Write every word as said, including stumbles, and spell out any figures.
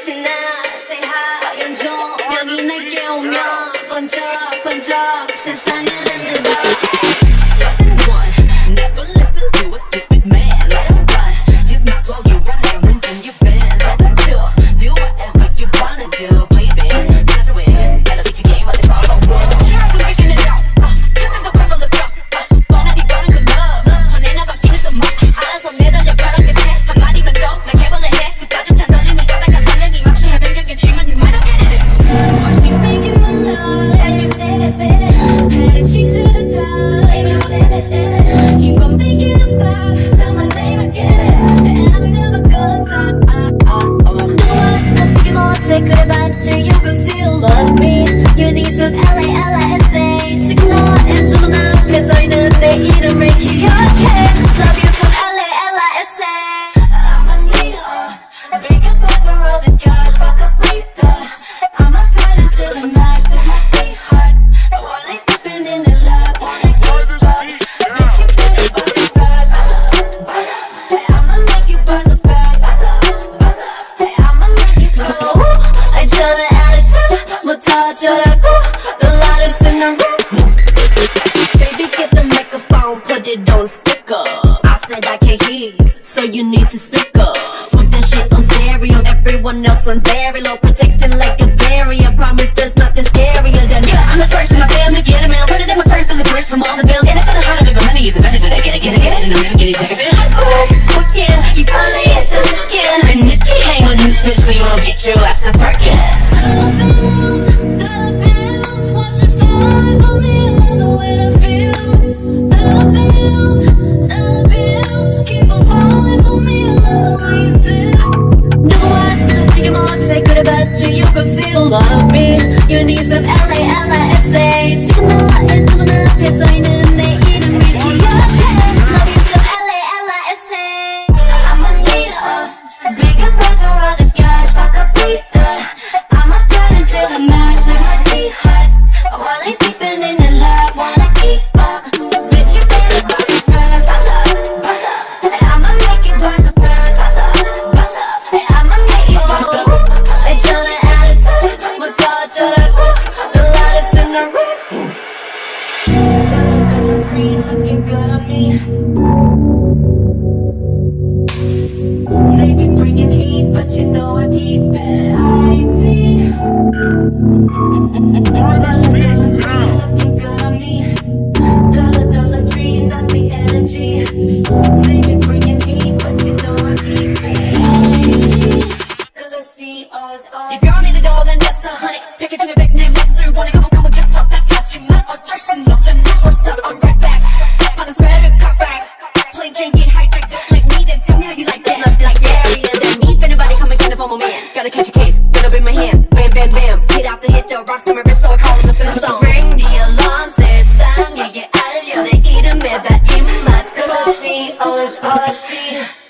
지나 새하얀 조명이 내게 오면 번쩍번쩍 세상을 흔들어. Listen one, never listen to a stupid man. Let him run, his mouth while you run errands in your Benz. Listen two, do whatever you wanna do. Play it big, snatch a win, elevate your game while they follow rules. I'm making it out, catching the cross on the block. 뻔하디 뻔한 그 love, 전에나 바뀌는 그 맘. 알아서 내달려 벼랑 끝에 한마디만 더 날 해볼래 해. 그 따뜻한 떨림을 샤백한 설레기 막시 해변경겠지만 you might not get it. Watch me making my love, headed straight to the top. Keep on making it pop, tell my name again, and I'm never gonna stop. 어떻게 못해 그래봤자 you can still love me. You need some L A L I S A. 지금 너와 해주는 앞에 서있는 내 이름을 기억해. Love you some L A L I S A. I'm a leader, big up for all this cash. Fuck a breather, I'm a pedal to the max. To my T-heart, while I'm stepping in the love, wanna get up. Bitch, you better buzz it fast. Hey, I'ma make you buzz it fast. Hey, I'ma make you go. I turn it attitude, 못 어쩌라고. The loudest in the room. Baby, get the microphone, put it on speaker. I said I can't hear you, so you need to speak up. Put that shit on stereo, everyone else on very low, protecting like a barrier. Promise there's nothing scarier than yeah, I'm the first in my family to get a meal. Put it in my purse, feel the push from all the bills. And I feel the heart of it, but money isn't better. I get it, get it, get it, and I'm never getting second feel. Oh, yeah, you probably hit the skin. And if you hang on this bitch, we will get your ass a perkin. Dollar bills, dollar bills, watch it fall for me. I love the way that feels. Dollar bills, dollar bills, keep on falling for me. I love the way you feel. 누구와도 못해 그래봤자 you can still love me. You need some L A L I S A. 지금 너와 해주는 앞에 서있는 내 이름을 기억해. Love you some L A L I S A. I'm a leader, big up for all this cash. Fuck a breather, I'm a pedal to the max. Like my T-heart, while I'm sleeping in the love, wanna keep up. Bitch, you better buzz it fast. Hey, I'ma make you buzz it fast. Hey, I'ma make you buzz it fast. I turn it attitude, 못 어쩌라고. The loudest in the room. Color, color green, looking good on me. They be bringing heat, but you know I keep it icy. Dollar, dollar green, looking good on me. Dollar, dollar dream, not the energy. They be bringing heat, but you know I keep it icy. Cause I see us all. If you're needed all, then that's a honey. Pick it to me back, name next to one. Come on, come on, get up. That got you mad. 어쩔 순 없잖아. What's up? I'm right back. On the sweater, cut back. Plain drink, get hijacked. Like me, then tell me how you like that. Not this scarier than me. If anybody come and get it for my man, gotta catch a case. Gotta be my hand. Bam, bam, bam. Hit out the hit, the rocks to my wrist, so I call him the finish song. Ring the alarm, 세상에게 알려 내 이름에다 입맛. Cause I see, oh, it's all I see.